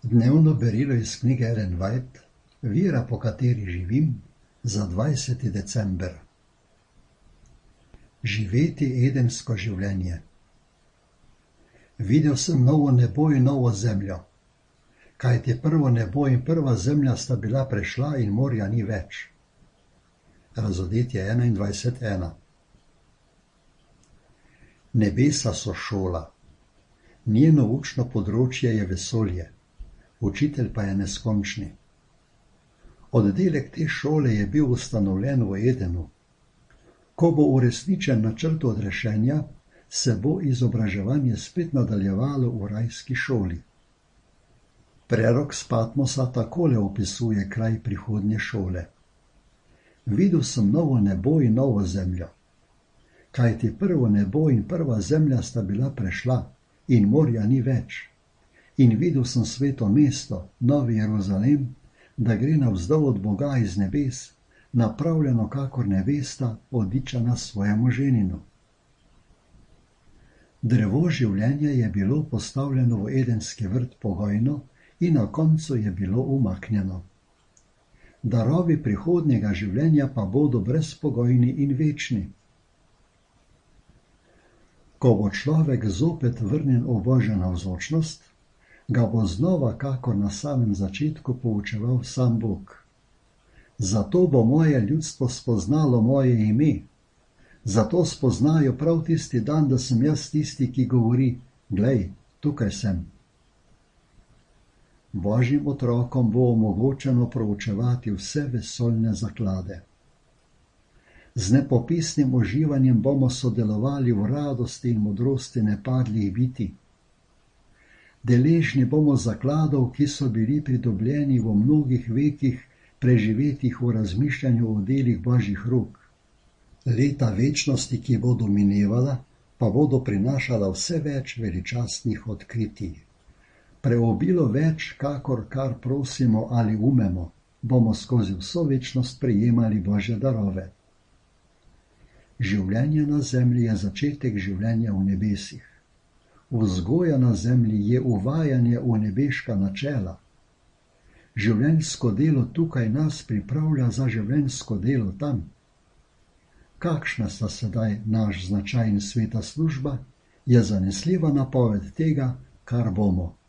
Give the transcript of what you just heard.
Dnevno berilo iz knjige Ellen White, Vira, po kateri živim, za 20. december. Živeti edensko življenje. Videl sem novo nebo in novo zemljo, kajti prvo nebo in prva zemlja sta bila prešla in morja ni več. Razodetje 21.1. Nebesa so šola. Njeno učno področje je vesolje, učitelj pa je neskončni. Oddelek te šole je bil ustanovljen v Edenu. Ko bo uresničen načrt odrešenja, se bo izobraževanje spet nadaljevalo v rajski šoli. Prerok s Patmosa takole opisuje kraj prihodnje šole. Videl sem novo nebo in novo zemljo, kajti prvo nebo in prva zemlja sta bila prešla in morja ni več. In videl sem sveto mesto, Novi Jeruzalem, da gre navzdol od Boga iz nebes, napravljeno kakor nevesta, odičana svojemu ženinu. Drevo življenja je bilo postavljeno v edenski vrt pogojno in na koncu je bilo umaknjeno. Darovi prihodnjega življenja pa bodo brezpogojni in večni. Ko bo človek zopet vrnjen v Božjo navzočnost, ga bo znova, kakor na samem začetku, poučeval sam Bog. Zato bo moje ljudstvo spoznalo moje ime. Zato spoznajo prav tisti dan, da sem jaz tisti, ki govori, glej, tukaj sem. Božjim otrokom bo omogočeno proučevati vse vesoljne zaklade. Z nepopisnim uživanjem bomo sodelovali v radosti in modrosti nepadlih bitij. Deležni bomo zakladov, ki so bili pridobljeni v mnogih vekih, preživetih v razmišljanju o delih Božjih rok. Leta večnosti, ki bodo minevala, pa bodo prinašala vse več veličastnih odkritij. Preobilo več, kakor kar prosimo ali umemo, bomo skozi vso večnost prejemali Božje darove. Življenje na zemlji je začetek življenja v nebesih. Vzgoja na zemlji je uvajanje v nebeška načela. Življenjsko delo tukaj nas pripravlja za življenjsko delo tam. Kakšna sta sedaj naš značaj in sveta služba, je zanesljiva napoved tega, kar bomo.